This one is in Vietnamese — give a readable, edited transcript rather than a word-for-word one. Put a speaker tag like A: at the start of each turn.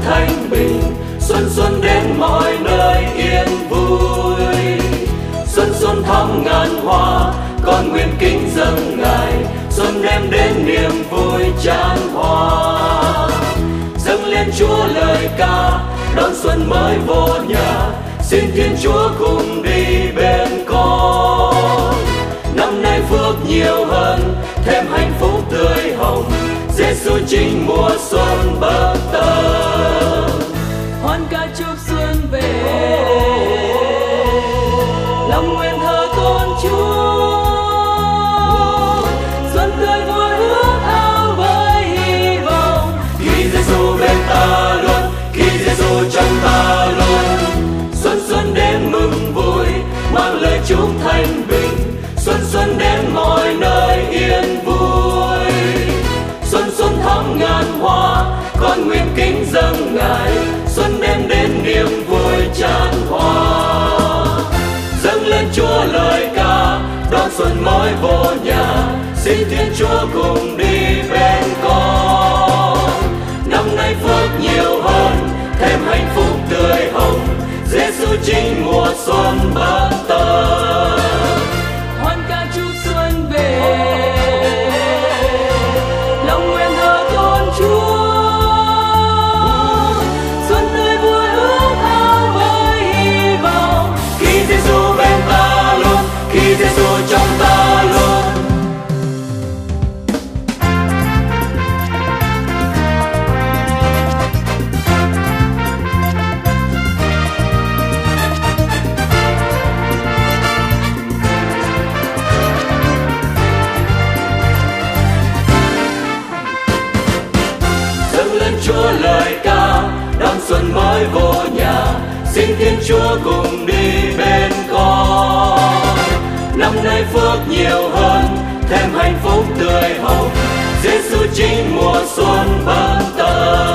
A: thanh bình. Xuân xuân đến mọi nơi yên vui, xuân xuân thắm ngàn hoa, con nguyện kính dâng Ngài. Xuân đem đến niềm vui chan hòa, dâng lên Chúa lời ca, đón xuân mới vô nhà. Xin Thiên Chúa cùng đi bên con, năm nay phước nhiều hơn, thêm hạnh phúc tươi hồng. Giêsu chính mùa xuân bất tận,
B: hoan ca chúc xuân về, lòng nguyện thờ tôn Chúa. Xuân tươi vui ước ao với hy vọng,
A: khi Giêsu bên ta luôn, khi Giêsu trong ta luôn. Xuân xuân đến mừng vui, mang lời chúc thanh bình. Xuân xuân đến mọi nơi yên vui, xuân xuân thắm ngàn hoa, con nguyện kính dâng Ngài. Xuân đem đến niềm vui chan hòa, dâng lên Chúa lời ca, đón xuân mới vô nhà. Xin Thiên Chúa cùng đi bên con, năm nay phước nhiều hơn, thêm hạnh phúc tươi hồng. Giêsu chính mùa xuân bất tận,
B: hoan ca chúc xuân về, lòng nguyện thờ tôn Chúa. Xuân tươi vui ước ao với hy vọng,
A: khi Giêsu bên ta luôn, khi Giêsu trong ta luôn. Dâng lên Chúa lời ca, đón xuân mới vô nhà. Xin Thiên Chúa cùng đi bên con, năm nay phước nhiều hơn, thêm hạnh phúc tươi hồng. Giêsu chính mùa xuân bất tận.